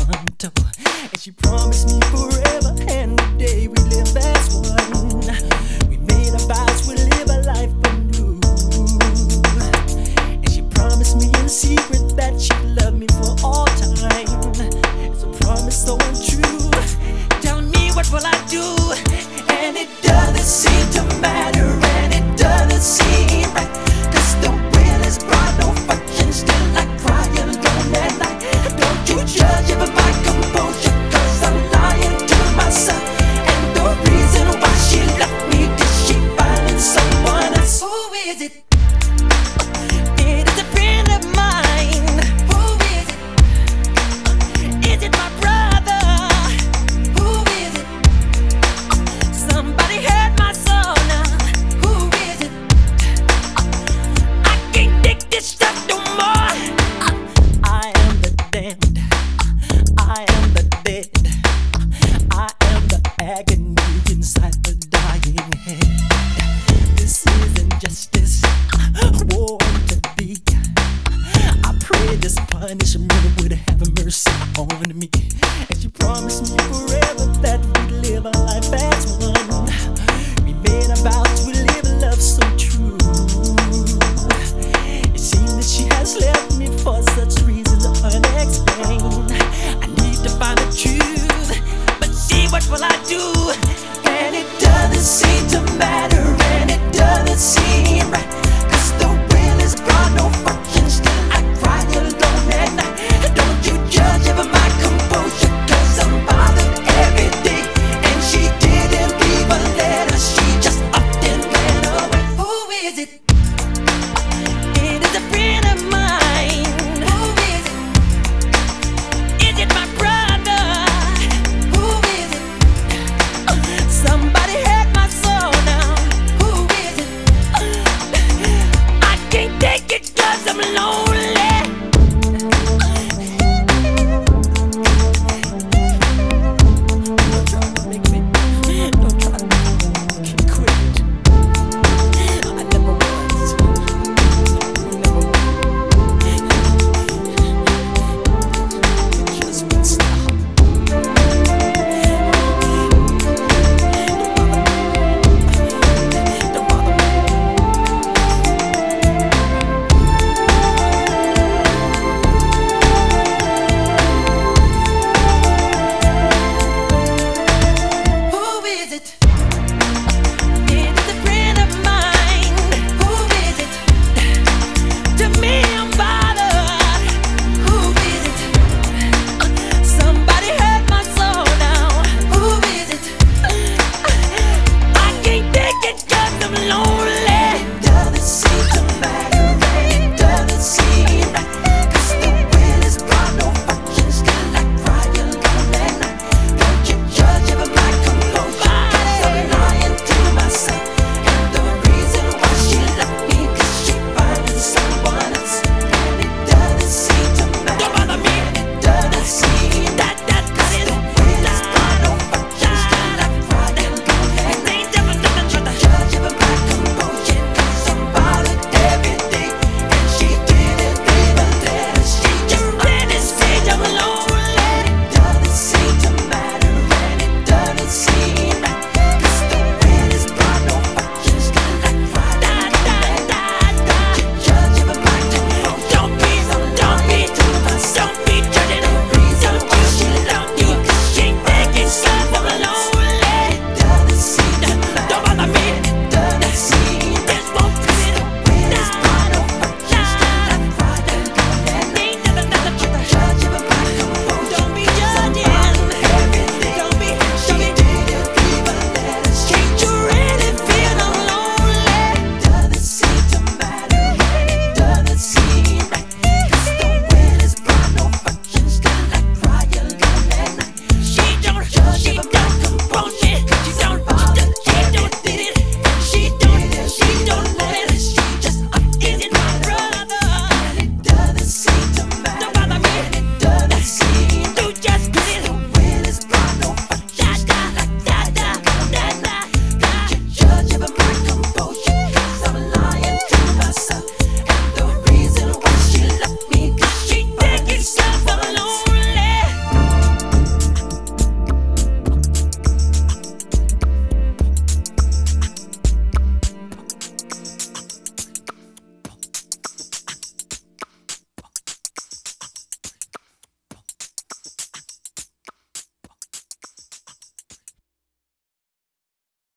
pronto. And she promised me forever, and the day we live as one. We made our vows, we live a life anew. And she promised me in secret that she'd love me for all time. It's a promise so untrue. Tell me, what will I do? And it doesn't seem to matter, and it doesn't seem right. 'Cause the will is bright, no fucking still I cry alone at night. Don't you judge it by my composure, 'cause I'm lying to myself. And the reason why she left me, did she find someone else? Who is it? It is a friend of mine. Who is it? Is it my brother? Who is it? Somebody hurt my soul now. Who is it? I can't take this stuff no more. I am the damned. I am the dead. I am the agony inside the dying head. This isn't justice. War to thee. I pray this punishment would have mercy on me. And she promised me forever that we'd live our life as one. We made our vows, we live a love so true. It seems that she has left me for such reason.